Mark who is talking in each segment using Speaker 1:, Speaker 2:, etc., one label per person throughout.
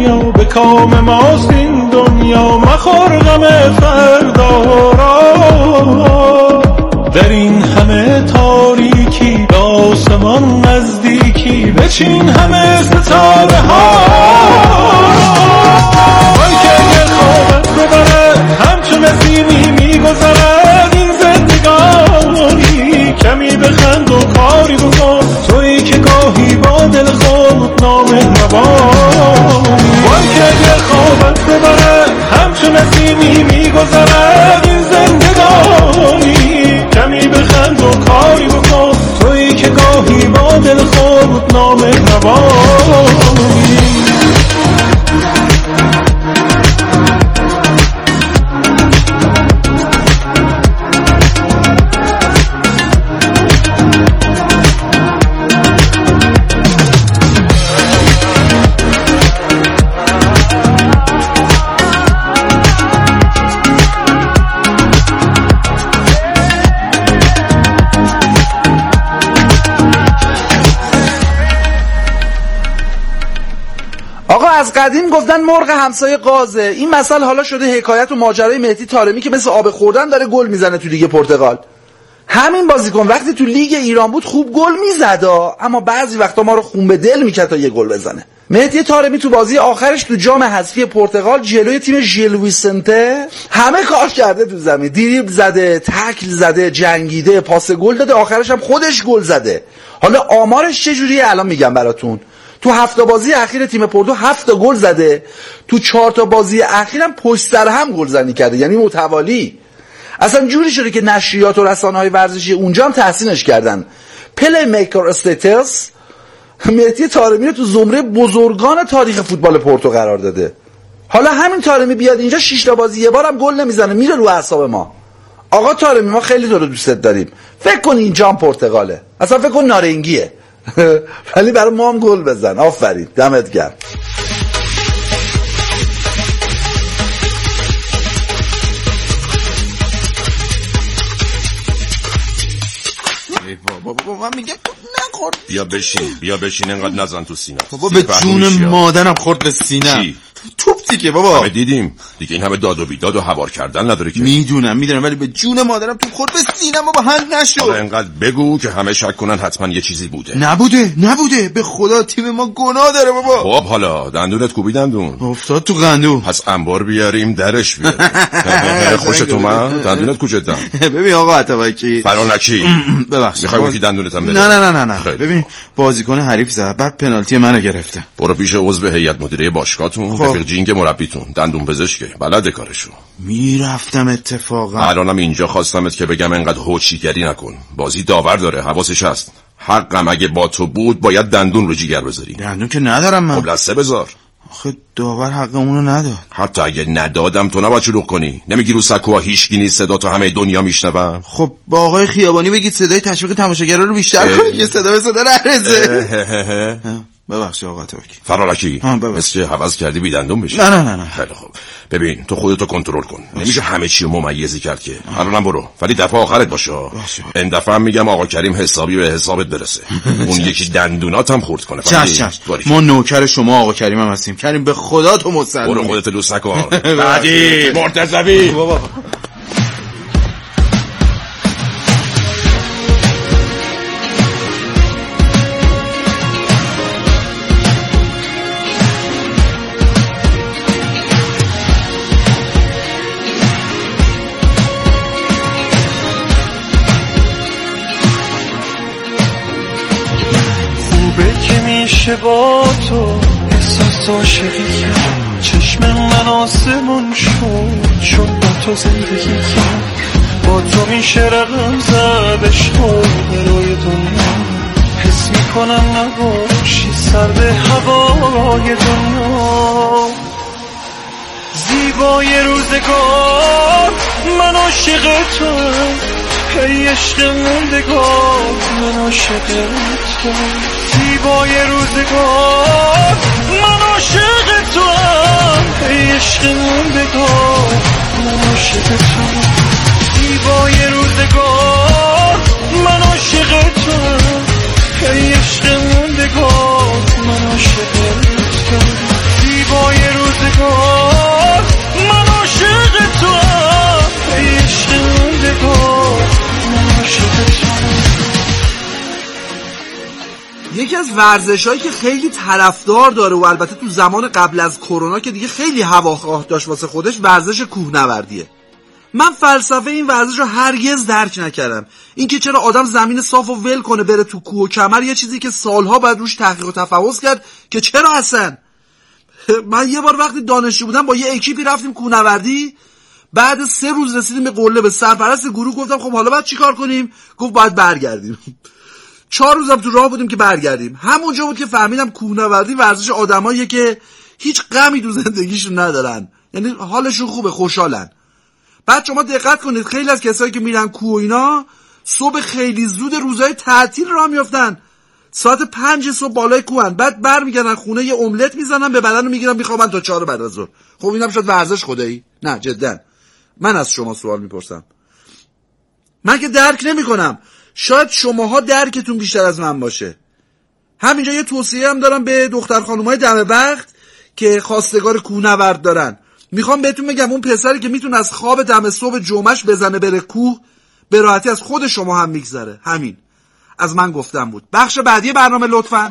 Speaker 1: دنیا، به کام ماست این دنیا، مخور غم فردا را. در این همه تاریکی به آسمان نزدیکی، بچین همه ستاره ها. وای که اگر خوابت ببرد همچون نسیمی میگذرد این زندگانی، کمی بخند و کاری بکن تویی که گاهی با دل خود نامهربانی. وای که اگر خوابت ببرد همچون نسیمی میگذرد این زندگانی، کمی بخند و کاری بکن تویی که گاهی با دل خود نامهربانی.
Speaker 2: آقا از قدیم گفتن مرغ همسایه قازه. این مسئله حالا شده حکایت و ماجرای مهدی طارمی که مثل آب خوردن داره گل میزنه تو لیگ پرتغال. همین بازیکن وقتی تو لیگ ایران بود خوب گل میزد، اما بعضی وقتا ما رو خون به دل میکرد تا یه گل بزنه. مهدی طارمی تو بازی آخرش تو جام حذفی پرتغال جلوی تیم ژیل ویسنته همه کار کرده تو زمین، دریبل زده، تکل زده، جنگیده، پاس گل داده، آخرش هم خودش گل زده. حالا آمارش چجوریه الان میگم براتون. تو 7 بازی اخیر تیم پورتو 7 گل زده، تو 4 بازی اخیرم پشت سر هم گلزنی کرده، یعنی متوالی. اصلا جوری شده که نشریات و رسانه‌های ورزشی اونجا هم تحسینش کردن. پلی میکر استیتس مهدی طارمی رو تو زمره بزرگان تاریخ فوتبال پورتو قرار داده. حالا همین طارمی بیاد اینجا 6 بازی یه بارم گل نمیزنه، میره رو اعصاب ما. آقا طارمی ما خیلی تو رو دوستت داریم، فکر کن اینجا هم پرتغاله، اصلا فکر کن نارنگیه ولی برای ما هم گل بزن. آفرین، دمت گرم.
Speaker 3: بابا من میگم نخور.
Speaker 4: بیا بشین انقدر نزن تو سینه.
Speaker 3: بابا به جون مادرم خورد به سینه.
Speaker 4: چی؟
Speaker 3: توپ دیگه بابا.
Speaker 4: همه دیدیم دیگه، این همه داد و بیداد و هوار کردن نداره که.
Speaker 3: میدونم ولی به جون مادرم توپ خورد به سینه بابا، حل نشد.
Speaker 4: حالا انقدر بگو که همه شک کنن حتما یه چیزی بوده.
Speaker 3: نبوده به خدا تیم ما گناه داره بابا.
Speaker 4: خب حالا دندونت کوبی دندون
Speaker 3: افتاد تو قندون.
Speaker 4: پس انبار بیاریم درش بیاریم. خوشت اومد؟ دندونت کجاست؟
Speaker 3: ببین آقا عطاوکی
Speaker 4: فرانکی
Speaker 3: ببخشید
Speaker 4: میخوای که دندونتم بره؟
Speaker 3: نه ببین بازیکن حریف زد بعد پنالتی منو گرفته.
Speaker 4: برو پیش عضو هیئت مدیره باشگاهتون، رفیق جینگ مربیتون، دندون پزشکه، بلده کارشو.
Speaker 3: میرفتم اتفاقا.
Speaker 4: الانم اینجا خواستمت که بگم انقدر هوچیگری نکن، بازی داور داره، حواسش هست. حقم اگه با تو بود باید دندون رو جیگر بذاری.
Speaker 3: دندون که ندارم من.
Speaker 4: خب لثه بذار.
Speaker 3: آخه داور حقمونو نداد.
Speaker 4: حتی اگه ندادم تو نباید شلوغ کنی. نمیگی رو سکوها هیچکی نیست، صدا تو همه دنیا میشنون.
Speaker 3: خب با آقای خیابانی بگید صدای تشویق تماشاگرا رو بیشتر کنید، یه صدا به صدا نرسه. ببخشید آقا توکی.
Speaker 4: فرارکی مثل حوض کردی بی دندون بشی.
Speaker 3: نه
Speaker 4: خیلی خوب. ببین تو خودتو کنترل کن، نمیشه همه چی رو ممیزی کرد که. الانم برو، ولی دفعه آخرت باشه. این دفعه هم میگم آقا کریم حسابی به حسابت برسه. اون یکی دندونات هم خورد کنه.
Speaker 3: چش ما نوکر شما آقا کریم هم هستیم. کریم به خدا تو مستعد.
Speaker 4: برو خودت لوس نکن. بعدی مرتضوی
Speaker 3: بابا.
Speaker 1: میشه با تو احساس عاشقی کرد، چشم من آسمون شد چون با تو زندگی کرد. با تو میشه رقم زد عشق برای دنیا، حس میکنم نباشی سرد هوای دنیا. زیبای روزگار من عاشق توام، ای عشق موندگار من عاشق توام. زیبای روزگار من عاشق توام، ای عشق موندگار من عاشق توام. زیبای روزگار من عاشق توام، ای عشق موندگار من عاشق توام. زیبای
Speaker 2: از ورزشایی که خیلی طرفدار داره و البته تو زمان قبل از کرونا که دیگه خیلی هواخواه داشت واسه خودش، ورزش کوهنوردیه. من فلسفه این ورزش رو هرگز درک نکردم. اینکه چرا آدم زمین صاف و ول کنه بره تو کوه و کمر، یه چیزی که سالها بعد روش تحقیق و تفحص کرد که چرا اصلا. من یه بار وقتی دانشجو بودم با یه اکیپی رفتیم کوهنوردی، بعد 3 روز رسیدیم به قله. به سرپرست گروه گفتم خب حالا باید چی کار کنیم؟ گفت باید برگردیم. 4 روزم تو راه بودیم که برگردیم. همونجا بود که فهمیدم کوهنوردی ورزش آدماییه که هیچ غمی تو زندگیشون ندارن، یعنی حالشون خوبه، خوشحالن. بعد شما دقت کنید خیلی از کسایی که میرن کوه اینا صبح خیلی زود روزهای تعطیل راه میافتن، ساعت 5 صبح بالای کوهن، بعد برمیگردن خونه یه املت میزنن به بدن رو میگیرن میخوابن تا 4 بعد از ظهر. خب اینم شد ورزش خدایی؟ نه جدا. من از شما سوال میپرسم. من که درک نمیکنم. شاید شماها درکتون بیشتر از من باشه. همینجا یه توصیه هم دارم به دختر خانومای دم وقت که خواستگار کوهنورد دارن. میخوام بهتون بگم اون پسری که میتونه از خواب دم صبح جمعش بزنه بره کوه، به راحتی از خود شما هم میگذره. همین از من گفتم بود. بخش بعدی برنامه لطفاً.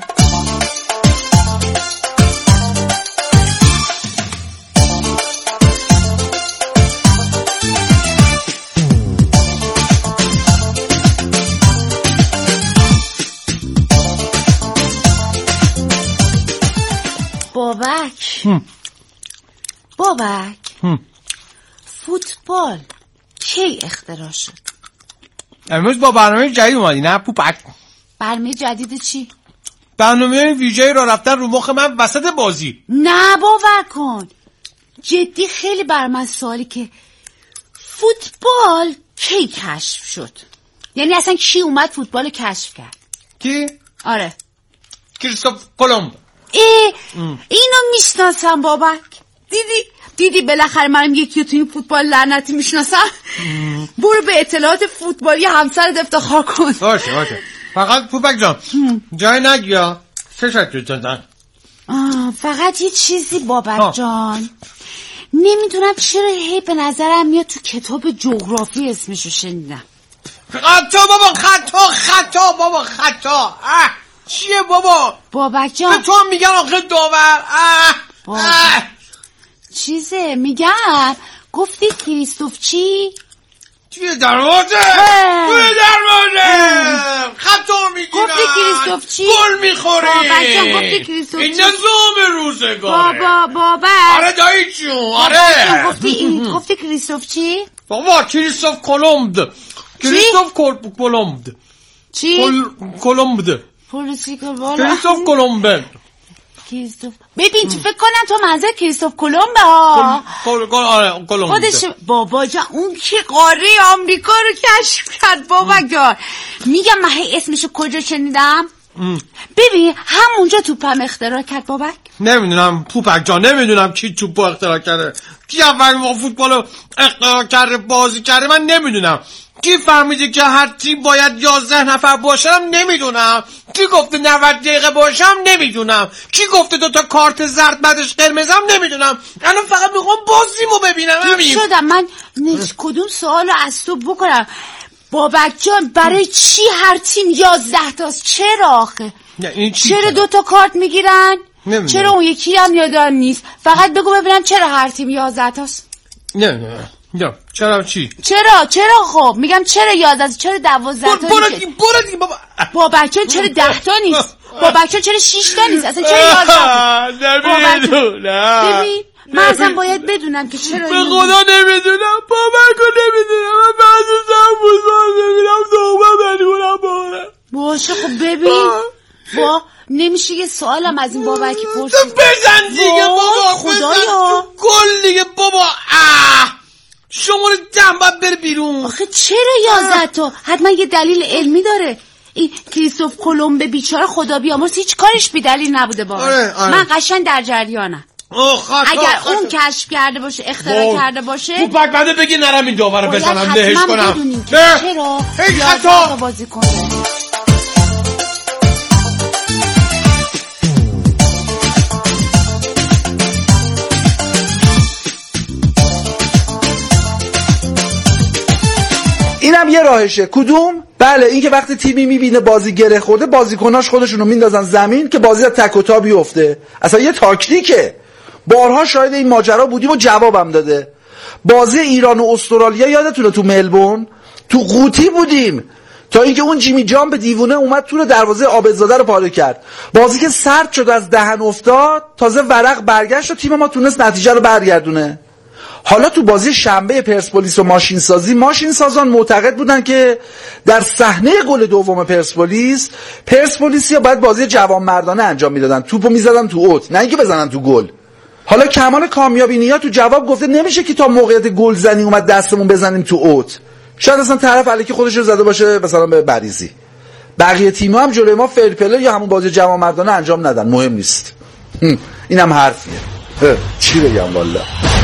Speaker 5: بابک فوتبال کی اختراع شد؟
Speaker 6: امروز با برنامه جدید اومدی نه پوپک؟
Speaker 5: برنامه جدید چی؟
Speaker 6: برنامه ویژه‌ای را رفتن رو مخ من وسط بازی.
Speaker 5: نه باور کن، جدی خیلی بر من سوالی که فوتبال کی کشف شد؟ یعنی اصلا کی اومد فوتبال کشف کرد؟
Speaker 6: کی؟
Speaker 5: آره
Speaker 6: کریستوف کلمب.
Speaker 5: اینو میشناسم بابک. دیدی بالاخره منم یکی تو این فوتبال لعنتی میشناسم. برو به اطلاعات فوتبالی همسرت افتخار کن.
Speaker 6: باشه فقط پوپک جان جای نگیا چشت جان.
Speaker 5: فقط یه چیزی بابک جان، نمیدونم چرا هی به نظرم میاد تو کتاب جغرافی اسمشو شنیدم.
Speaker 6: خطا چیه بابا؟
Speaker 5: بابک جان
Speaker 6: به تو میگن آخه داور.
Speaker 5: چیزه میگم گفتی کریستوف چی؟
Speaker 6: توی دروازه خطا میگیرن.
Speaker 5: گفتی کریستوف چی؟
Speaker 6: گل میخوری.
Speaker 5: بابک جان گفتی کریستوف چی؟
Speaker 6: این نظام روزگاره.
Speaker 5: بابک
Speaker 6: آره دایی جون آره.
Speaker 5: گفتی کریستوف چی؟
Speaker 6: بابا کریستوف کلمب. کریستوف کلمب.
Speaker 5: چی؟
Speaker 6: کلمب. کریستوف کلمب.
Speaker 5: ببین تو فکر کنم تو منظر کریستوف کلمب ها.
Speaker 6: آره کلمب
Speaker 5: خودش. بابا جان اون که قاره آمریکا رو کشف کرد بابا جان. میگم من اسمشو کجا شنیدم؟ ببین همونجا توپم اختراع کرد بابک.
Speaker 6: نمیدونم پوپک جان، نمیدونم کی توپو اختراع کرده، کی اول ما فوتبالو اختراع کرده بازی کرده، من نمیدونم. کی فهمیده که هر تیم باید 11 نفر باشم؟ نمیدونم. کی گفته 90 دقیقه باشم؟ نمیدونم. کی گفته 2 تا کارت زرد بعدش قرمزم؟ نمیدونم. الان فقط میخوام بازیمو ببینم. همین
Speaker 5: شدم من. کدوم سوالو از تو بکنم بابک جان؟ برای چی هر تیم 11 تاست؟ چرا آخه؟ چرا 2 تا کارت میگیرن؟ چرا اون یکی هم یادم نیست؟ فقط بگو ببینم چرا هر تیم 11 تاست؟
Speaker 6: نه چرا چی؟
Speaker 5: چرا خب میگم چرا 11 چرا 12 تا؟
Speaker 6: برو دیگه بابا.
Speaker 5: بابک جان چرا 10 تا نیست؟ بابک جان چرا 6 تا نیست؟ اصلا چرا 11 تا؟
Speaker 6: نمیدونم.
Speaker 5: ببین من اصلا باید بدونم که چرا.
Speaker 6: به خدا نمیدونم بابکو نمیدونم. من بعضی فوتبال ببینم دوباره بدونم باره.
Speaker 5: باشه خب ببین نمیشه یه سوالم از این بابکی پرسید.
Speaker 6: بزن دیگه بابا
Speaker 5: خدایا.
Speaker 6: گل دیگه بابا. شماره 10 باید بره بیرون.
Speaker 5: آخه چرا 11 تا؟ حتما یه دلیل علمی داره. این کریستوف کلمب بیچاره خدا بیامرز هیچ کارش بی دلیل نبوده بابا.
Speaker 6: آره.
Speaker 5: من قشنگ در جریانم. اگر اون کشف کرده باشه اختراع کرده باشه
Speaker 6: پوپک بنده بگی نرم این داور رو بزنم لهش کنم.
Speaker 5: چرا 11 تا بازی کنه.
Speaker 2: اینم یه راهشه. کدوم؟ بله، این که وقتی تیمی میبینه بازی گره خورده بازیکناش خودشونو میندازن زمین که بازی از تک و تا بیفته. اصلا یه تاکتیکه. بارها شاهد این ماجرا بودیم و جوابم داده. بازی ایران و استرالیا یادتونه تو ملبورن تو قوطی بودیم تا اینکه اون جیمی جان به دیوونه اومد تو دروازه عابدزاده رو پاره کرد. بازی که سرد شد از دهن افتاد، تازه ورق برگشت و تیم ما تونست نتیجه رو برگردونه. حالا تو بازی شنبه پرسپولیس و ماشین سازان معتقد بودن که در صحنه گل دوم پرسپولیسیا باید بازی جوانمردانه انجام میدادن، توپو میزدن تو اوت، نه اینکه بزنن تو گل. حالا کمال کامیابی نیا تو جواب گفته نمیشه که تا موقعیت گل زنی اومد دستمون بزنیم تو اوت. شاید اصلا طرف الکی خودش رو زده باشه مثلا به بریزی. بقیه تیم‌ها هم جلوی ما فیر پلی یا همون بازی جوانمردانه انجام ندن، مهم نیست. اینم حرفیه. چی بگم والله.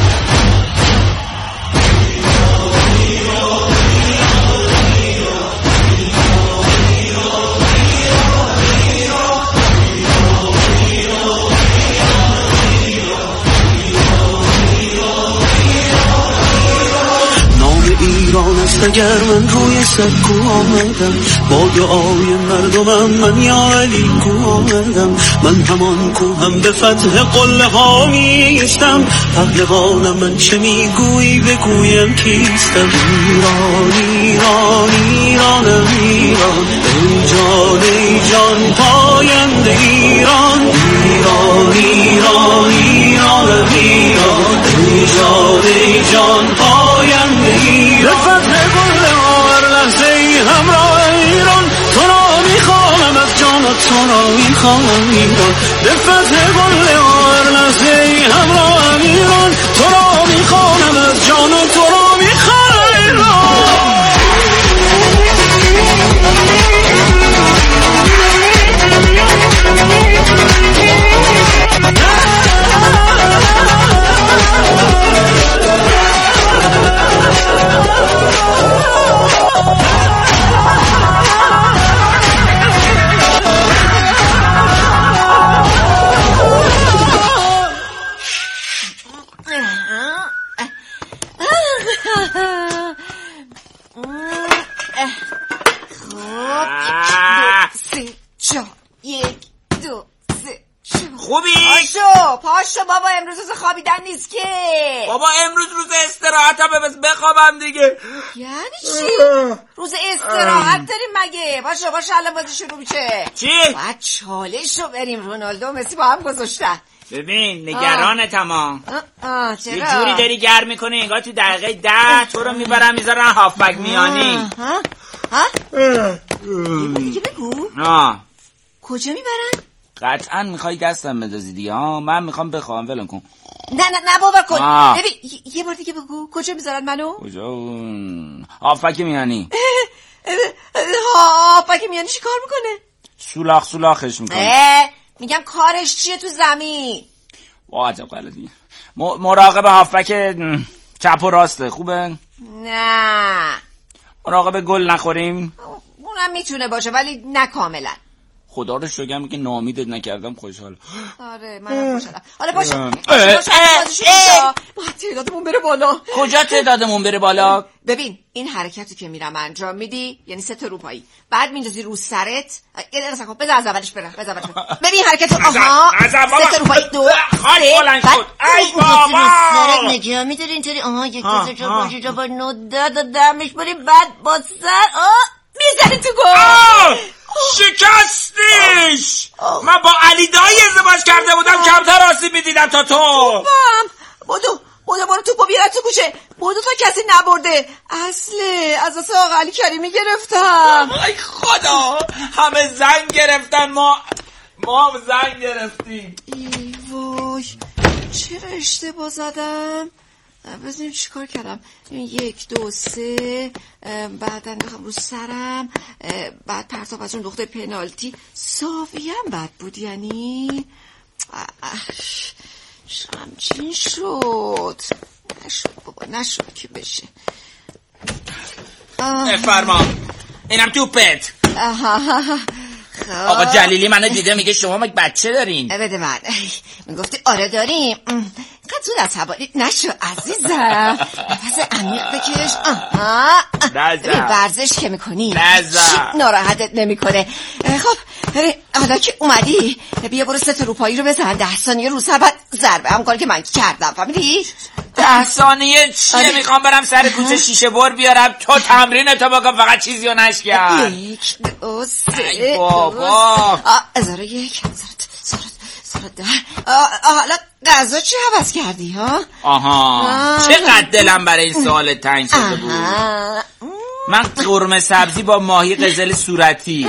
Speaker 1: ایران است اگر من روی سکو آمدم، با دعای مردمم من یا علی کو آمدم. من همان کو هم به فتح قله ها میستم، پهلوانم من چه میگویی بگویم کیستم. ایران ایران ایرانم ایران، ای جان پاینده ایران. ایران ایران ایرانم ایران، ای جان پاینده ایران. به فتح گل هر لحظه ای همراه ایران، تو را میخوانم از جان و تو را میخوانم ایران. به فتح گل هر لحظه ای همراه ایران، تو را میخوانم از جان و تو را میخوانم ایران.
Speaker 5: پاشو بابا، امروز روز خوابیدن نیست که.
Speaker 7: بابا امروز روز استراحت هم بس بخوابم دیگه.
Speaker 5: یعنی چی؟ روز استراحت داریم مگه؟ پاشو الان بازی شروع میشه.
Speaker 7: چی؟
Speaker 5: باید چالش رو بریم. رونالدو و مسی با هم گذاشتن.
Speaker 7: ببین نگرانتم.
Speaker 5: چرا؟
Speaker 7: یه جوری داری گرم میکنه انگار تو دقیقه 10 تو رو میبرن میذارن هافبک میانی.
Speaker 5: دیگه بگو. کجا میبرن؟
Speaker 7: قطعا میخوای دستم بدازی دیگه. من میخوام بخوام ولم کن.
Speaker 5: نه باور کن. ببین یه بار دیگه بگو کجا میذارن منو؟
Speaker 7: کجا؟ هافبک میانی.
Speaker 5: هافبک میانی چی کار میکنه؟
Speaker 7: سولاخش میکنه.
Speaker 5: میگم کارش چیه تو زمین؟
Speaker 7: عجب غلطی. مراقب هافبک چپ و راسته. خوبه؟
Speaker 5: نه.
Speaker 7: مراقب گل نخوریم؟
Speaker 5: اونم میتونه باشه ولی نه کاملا.
Speaker 7: خدا رو شکر که ناامیدت نکردم. خوشحال.
Speaker 5: آره منم خوشحالم. حالا باشه تعدادمون بره بالا.
Speaker 7: کجا تعدادمون بره بالا؟
Speaker 5: ببین این حرکتی که میرم انجام میدی یعنی 3 تا روپایی، بعد میندازی رو سرت. یه دقیقه صبر کن، بذار از اولش برم. ببین حرکت. 3 تا روپایی 2
Speaker 7: خاله بعد ای بابا
Speaker 5: نگاه میداری اینطوری. یک تا جا باشه جا با 9 دمش بری بعد با سر میزنی تو گل.
Speaker 7: شکستیش. من با علی دایی ازدواج کرده بودم کمتر آسیب میدیدم تا تو.
Speaker 5: بودو برو توپو بیار تو کوچه. بودو تا کسی نبرده. از دست آقا علی کریمی گرفتم.
Speaker 7: ای خدا همه زنگ گرفتن. ما هم زنگ گرفتیم.
Speaker 5: ای وای چرا اشتباه زدم؟ بزنیم چی کار کردم. 1 2 3 بعدن بخوام رو سرم، بعد پرتاب از اون نقطه پنالتی صافی هم بد بود. یعنی همچین شد. نشد که بشه.
Speaker 7: فرما اینم توپت. آقا جلیلی منو دیده میگه شما مگه بچه دارین؟
Speaker 5: بده من. میگفتی آره داریم. قطعون از حوالی نشو عزیزم. نفس
Speaker 8: عمیق بکش. ببین ورزش که میکنی چی ناراحتت نمیکنه. خب حالا که اومدی بیا برو 3 تا روپایی رو بزن 10 ثانیه رو سر بعد ضربه هم کاری که من کردم. فهمیدی؟
Speaker 7: 10 ثانیه چیه؟ میخوام برم سر کوچه شیشه بر بیارم تو تمرین تو بکن فقط چیزی رو نشکن.
Speaker 8: 1 2 3
Speaker 7: بابا
Speaker 8: 1001 1010. حالا غذا چی حوض کردی ها؟
Speaker 7: چقدر دلم برای این سوال تنگ شده بود. من قرمه سبزی با ماهی قزل صورتی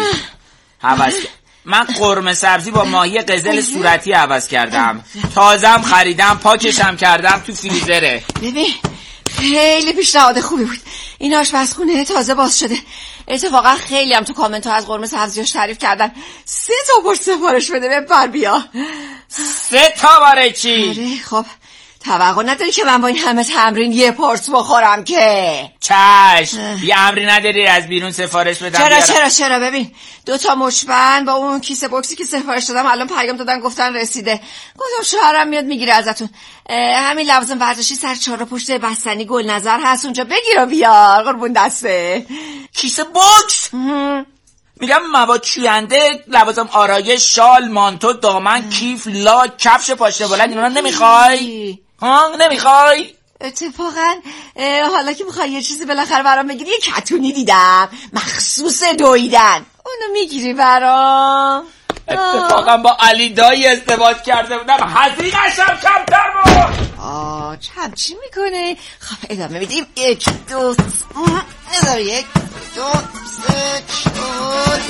Speaker 7: عوض کردم. تازم خریدم پاکشم کردم تو فریزره.
Speaker 8: ببین خیلی پیشنهاد خوبی بود. این آشپزخونه تازه باز شده. اتفاقا خیلی هم تو کامنت ها از قرمه سبزیاش تعریف کردن. 3 تا پشت سفارش بده ببر بیا.
Speaker 7: 3 تا برای چی؟
Speaker 8: آره خب توقع نداری که من با این همه تمرین یه پارس بخورم که.
Speaker 7: چشم یه امری نداری از بیرون سفارش بدم؟
Speaker 8: چرا ببین 2 تا مشبند با اون کیسه بوکسی که سفارش دادم الان پیام دادن گفتن رسیده. گفتم شوهرم میاد میگیره ازتون. همین لوازم ورزشی سر 4 پشت بستنی گل نظر هست اونجا بگیر و بیار قربون دسته.
Speaker 7: کیسه بوکس؟ میگم مواد شوینده، لوازم آرایش، شال، مانتو، دامن، کیف، لاک، کفش پاشنه بلند اینا نمیخوای؟ نمیخوای؟
Speaker 8: اتفاقا حالا که میخوای یه چیزی بالاخره برام بگیری یه کتونی دیدم مخصوص دویدن. اونو میگیری برام؟
Speaker 7: اتفاقا با علی دایی ازدواج کرده بودم هزینه‌شم کمتر بود.
Speaker 8: چم چی میکنه؟ خب ادامه میدیم. 1 2 1 2 3 4.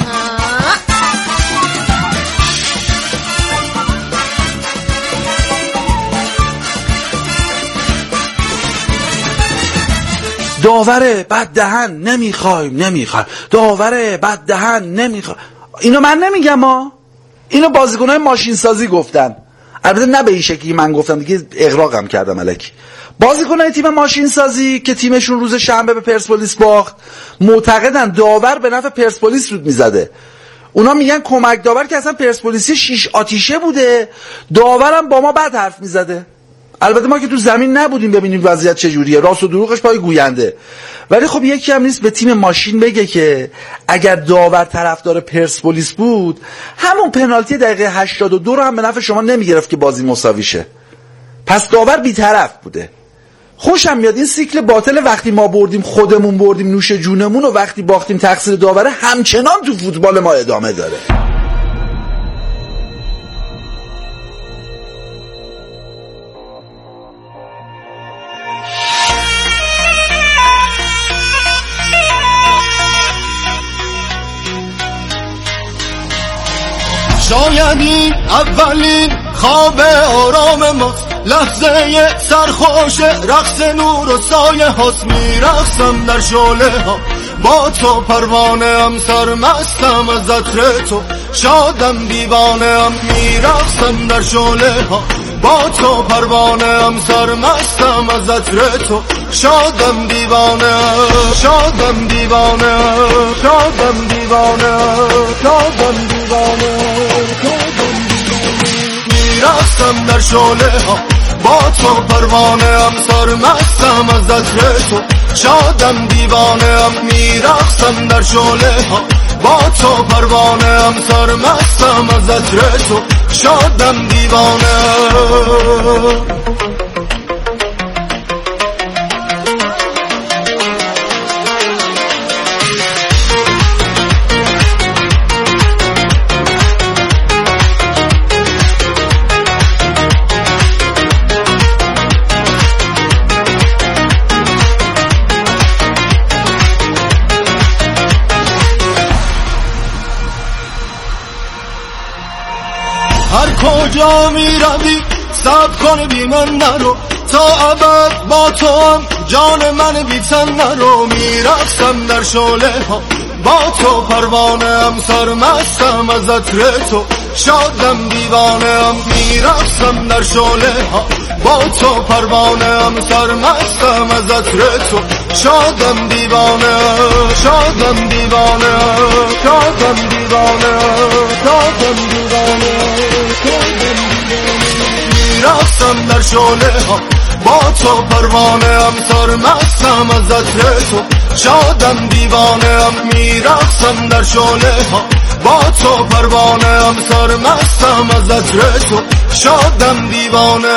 Speaker 2: داوره بد دهن نمیخوایم. داوره بد دهن نمیخوایم. اینو من نمیگم اینو بازیکنای ماشین سازی گفتن. البته نه به این شکلی من گفتم دیگه اغراقم کردم الکی. بازیکنای تیم ماشین سازی که تیمشون روز شنبه به پرسپولیس باخت معتقدن داور به نفع پرسپولیس سود میزده. اونا میگن کمک داور که اصلا پرسپولیسی 6 آتیشه بوده داورم با ما بد حرف میزده. البته ما که تو زمین نبودیم ببینیم وضعیت چجوریه، راست و دروغش پای گوینده. ولی خب یکی هم نیست به تیم ماشین بگه که اگر داور طرفدار پرسپولیس بود همون پنالتی دقیقه 82 رو هم به نفع شما نمیگرفت که بازی مساوی شه. پس داور بی‌طرف بوده. خوشم میاد این سیکل باطل وقتی ما بردیم خودمون بردیم نوش جونمون و وقتی باختیم تقصیر داوره همچنان تو فوتبال ما ادامه داره.
Speaker 1: شاید این اولین خواب آرام ماست، لحظه سرخوش رقص نور و سایه هاست. میرقصم در شعله ها با تو، پروانه ام سرمستم از عطر تو، شادم دیوانه ام. میرقصم در شعله ها با تو، پروانه ام سرمستم از عطر تو، شادم دیوانه شادم دیوانه شادم دیوانه شادم دیوانه. میرقصم در شعله ها با تو، پروانه ام سرمستم از عطر تو، شادم دیوانه ام. میرقصم در شعله ها با تو، پروانه ام سرمستم از عطر تو، شادم دیوانه. هر کجا می روی صبر کن بی من نرو، تا ابد با تو هم جان من بی تن نرو. میرقصم در شعله ها با تو، پروانه ام سرمستم از عطر تو، شادم دیوانه ام. میرقصم در شعله ها با تو، پروانه ام سرمستم از عطر تو، شادم دیوانه شادم دیوانه شادم دیوانه شادم دیوانه. میرقصم در شعله ها با تو پروانه ام سرمستم از عطر تو شادم دیوانه ام میرقصم در شعله ها با تو پروانه ام سرمستم از عطر تو شادم دیوانه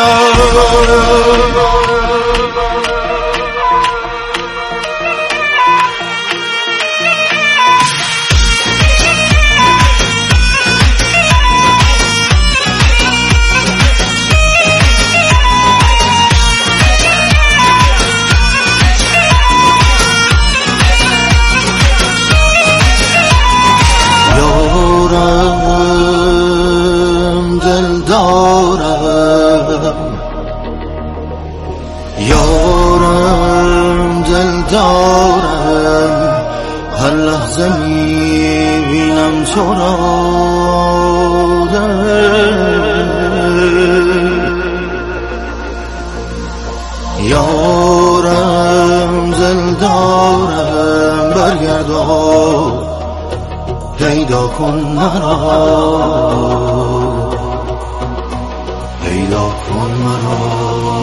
Speaker 1: یارم دلدارم هر لحظه میبینم تو را یارم دلدارم برگرد و پیدا کن مرا پیدا کن مرا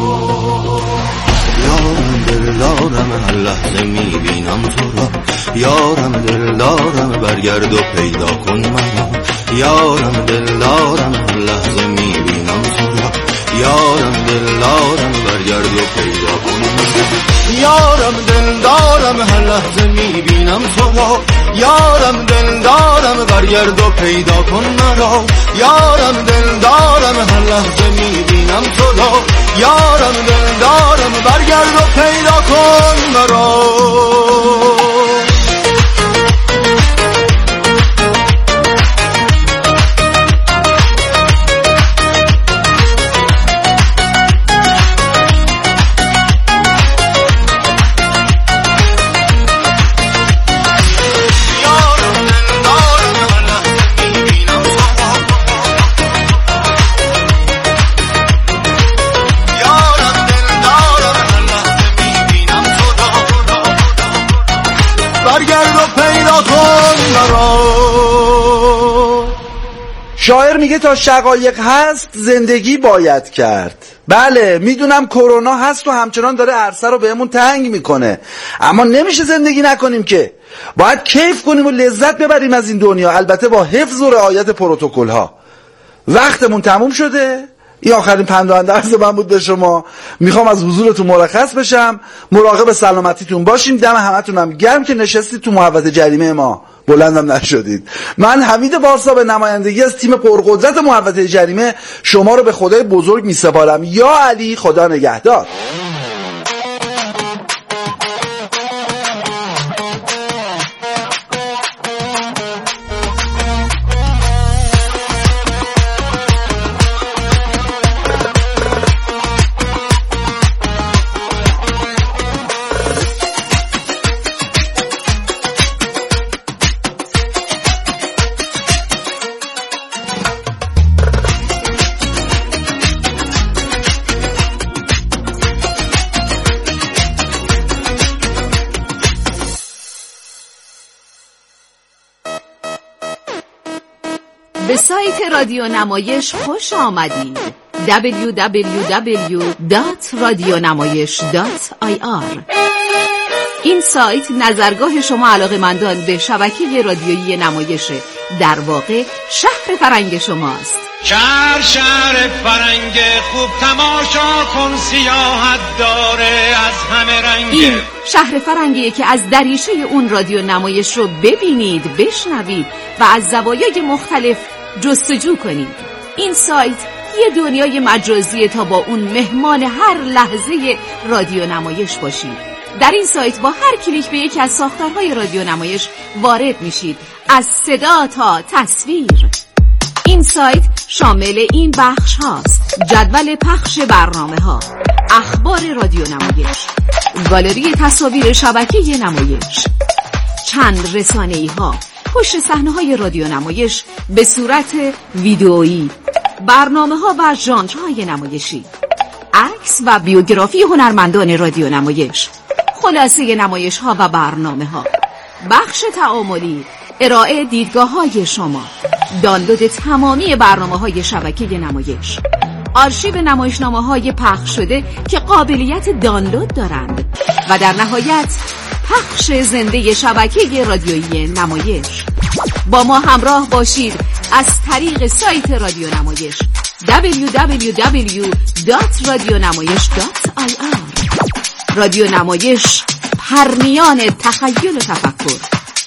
Speaker 1: یارم دلدارم هر لحظه میبینم تو را یارم دلدارم برگرد و پیدا کن مرا یارم دلدارم هر لحظه میبینم تو را یارم دلدارم برگرد و پیدا کن مرا یارم دلدارم هر لحظه میبینم تو را یارم دلدارم برگرد و پیدا کن مرا یارم دلدارم هر لحظه میبینم تو را یارم دلدارم برگرد و پیدا کن مرا
Speaker 2: شاعر میگه تا شقایق هست زندگی باید کرد. بله میدونم کرونا هست و همچنان داره عرصه رو بهمون تنگ میکنه، اما نمیشه زندگی نکنیم که. باید کیف کنیم و لذت ببریم از این دنیا، البته با حفظ و رعایت پروتکل ها. وقتمون تموم شده. این آخرین پنداهنده عرض من بود به شما. میخوام از حضورتون مرخص بشم. مراقب سلامتیتون باشیم. دم همتونم گرم که نشستید تو محوطه جریمه ما، بلندم نشدید. من حمید بارسا به نمایندگی از تیم پرقدرت محوطه جریمه شما رو به خدای بزرگ میسپارم. یا علی، خدا نگهدار.
Speaker 5: به سایت رادیو نمایش خوش آمدید. www.radionamayish.ir. این سایت نظرگاه شما علاقه‌مندان به شبکه رادیویی نمایشه، در واقع شهر فرنگ شماست.
Speaker 6: شهر فرنگ خوب تماشا کن، سیاحت داره از همه رنگ.
Speaker 5: این شهر فرنگیه که از دریچه اون رادیو نمایش رو ببینید، بشنوید و از زوایای مختلف جستجو کنید. این سایت یه دنیای مجازیه تا با اون مهمان هر لحظه رادیو نمایش باشید. در این سایت با هر کلیک به یکی از ساختارهای رادیو نمایش وارد میشید، از صدا تا تصویر. این سایت شامل این بخش هاست: جدول پخش برنامه ها، اخبار رادیو نمایش، گالری تصاویر شبکه نمایش، چند رسانه‌ای ها، پشت صحنه های رادیو نمایش به صورت ویدئویی، برنامه ها و ژانرهای نمایشی، عکس و بیوگرافی هنرمندان رادیو نمایش، خلاصه نمایش ها و برنامه ها، بخش تعاملی، ارائه دیدگاه های شما، دانلود تمامی برنامه های شبکه نمایش، آرشیو نمایشنامه‌های پخش شده که قابلیت دانلود دارند و در نهایت پخش زنده شبکه رادیویی نمایش. با ما همراه باشید از طریق سایت رادیو نمایش www.radionamayesh.ir. رادیو نمایش، پرنیان تخیل و تفکر.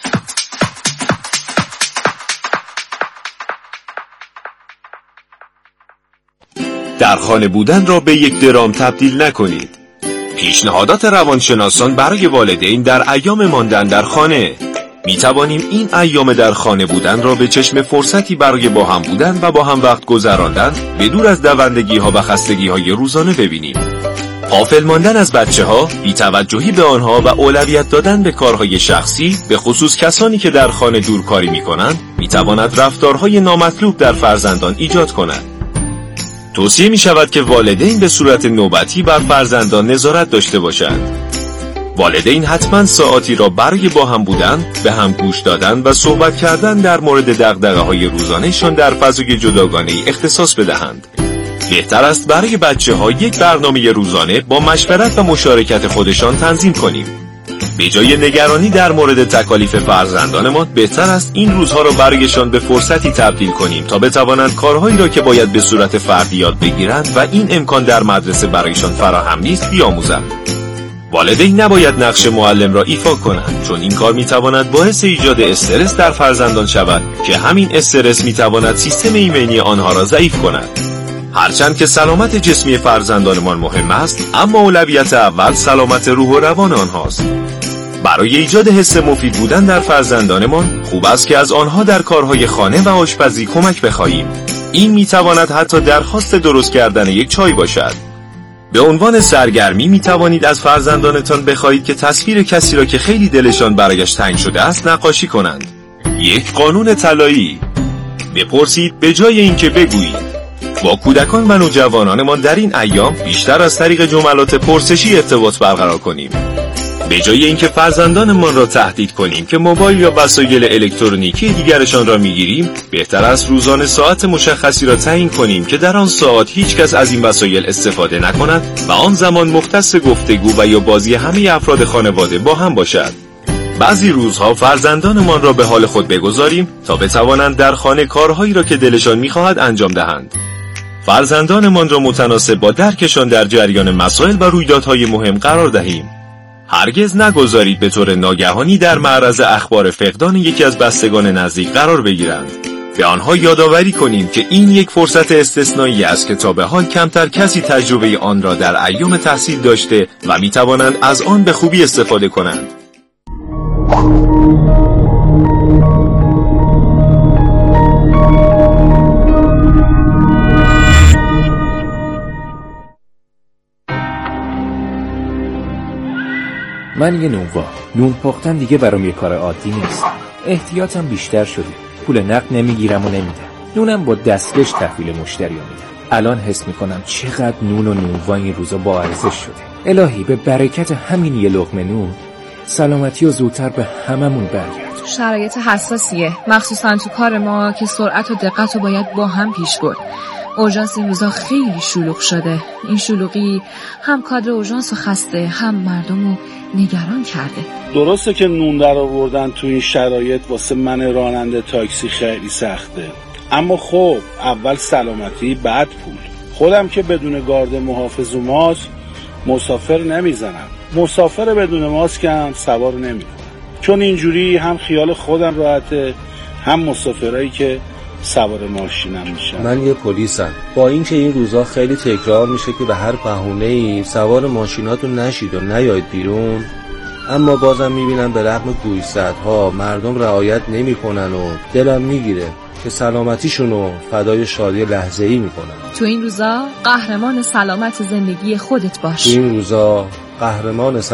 Speaker 9: در خانه بودن را به یک درام تبدیل نکنید. پیشنهادات روانشناسان برای والدین در ایام ماندن در خانه. می توانیم این ایام در خانه بودن را به چشم فرصتی برای با هم بودن و با هم وقت گذراندن به دور از دوندگی ها و خستگی های روزانه ببینیم. غافل ماندن از بچه ها، بی‌توجهی به آنها و اولویت دادن به کارهای شخصی، به خصوص کسانی که در خانه دورکاری می کنند، می تواند رفتارهای نامطلوب در فرزندان ایجاد کند. توصیه می شود که والدین به صورت نوبتی بر فرزندان نظارت داشته باشند. والدین حتما ساعاتی را برای با هم بودن، به هم گوش دادن و صحبت کردن در مورد دغدغه‌های روزانه‌شان در فضای جداگانه‌ای اختصاص بدهند. بهتر است برای بچه‌ها یک برنامه روزانه با مشورت و مشارکت خودشان تنظیم کنیم. به جای نگرانی در مورد تکالیف فرزندانمان، بهتر است این روزها را برایشان به فرصتی تبدیل کنیم تا بتوانند کارهایی را که باید به صورت فردی یاد بگیرند و این امکان در مدرسه برایشان فراهم نیست بیاموزند. والدین نباید نقش معلم را ایفا کنند، چون این کار میتواند باعث ایجاد استرس در فرزندان شود که همین استرس میتواند سیستم ایمنی آنها را ضعیف کند. هرچند که سلامت جسمی فرزندانمان مهم است، اما اولویت اول سلامت روح و روان آنهاست. برای ایجاد حس مفید بودن در فرزندانمان خوب است که از آنها در کارهای خانه و آشپزی کمک بخواهیم. این میتواند حتی درخواست درست کردن یک چای باشد. به عنوان سرگرمی می توانید از فرزندانتان بخواهید که تصویر کسی را که خیلی دلشان برایش تنگ شده است نقاشی کنند. یک قانون طلایی. بپرسید به جای اینکه بگویید. با کودکان و نوجوانانمان در این ایام بیشتر از طریق جملات پرسشی ارتباط برقرار کنیم. به جای اینکه فرزندانمان را تهدید کنیم که موبایل یا وسایل الکترونیکی دیگرشان را میگیریم، بهتر است روزانه ساعت مشخصی را تعیین کنیم که در آن ساعت هیچ کس از این وسایل استفاده نکند و آن زمان مختص گفتگو و یا بازی همه افراد خانواده با هم باشد. بعضی روزها فرزندانمان را به حال خود بگذاریم تا بتوانند در خانه کارهایی را که دلشان می‌خواهد انجام دهند. فرزندانمان را متناسب با درکشان در جریان مسائل و رویدادهای مهم قرار دهیم. هرگز نگذارید به طور ناگهانی در معرض اخبار فقدان یکی از بستگان نزدیک قرار بگیرند. به آنها یادآوری کنیم که این یک فرصت استثنایی است که تا به حال کمتر کسی تجربه آن را در ایام تحصیل داشته و می توانند از آن به خوبی استفاده کنند.
Speaker 10: من یه نون پختن دیگه برام یه کار عادی نیست. احتیاطم بیشتر شده. پول نقد نمیگیرم و نمیدم. نونم با دستکش تحویل مشتری‌ها میدم. الان حس میکنم چقدر نون و نونوا این روزا با ارزش شده. الهی به برکت همین یه لقمه نون سلامتی و زودتر به هممون برگرد.
Speaker 11: شرایط حساسیه، مخصوصا تو کار ما که سرعت و دقت رو باید با هم پیش برد. اورژانس این روزا خیلی شلوغ شده. این شلوغی هم کادر اورژانس رو خسته، هم مردم رو نگران کرده.
Speaker 12: درسته که نون در آوردن تو این شرایط واسه من راننده تاکسی خیلی سخته، اما خب اول سلامتی بعد پول. خودم که بدون گارد محافظ و ماسک مسافر نمیزنم، مسافر بدون ماسک هم سوار نمیکنم، چون اینجوری هم خیال خودم راحته هم مسافرایی که سوار ماشینم میشن.
Speaker 13: من یه پلیسم، با اینکه این روزا خیلی تکرار میشه که به هر بهونه‌ای سوار ماشیناتون نشید و نیایید بیرون، اما بازم میبینم به رغم گوشزدها مردم رعایت نمیکنن و دلم میگیره که سلامتیشونو فدای شادی لحظه‌ای میکنن.
Speaker 11: تو این روزا قهرمان سلامت زندگی خودت باش.
Speaker 13: تو این روزا قهرمان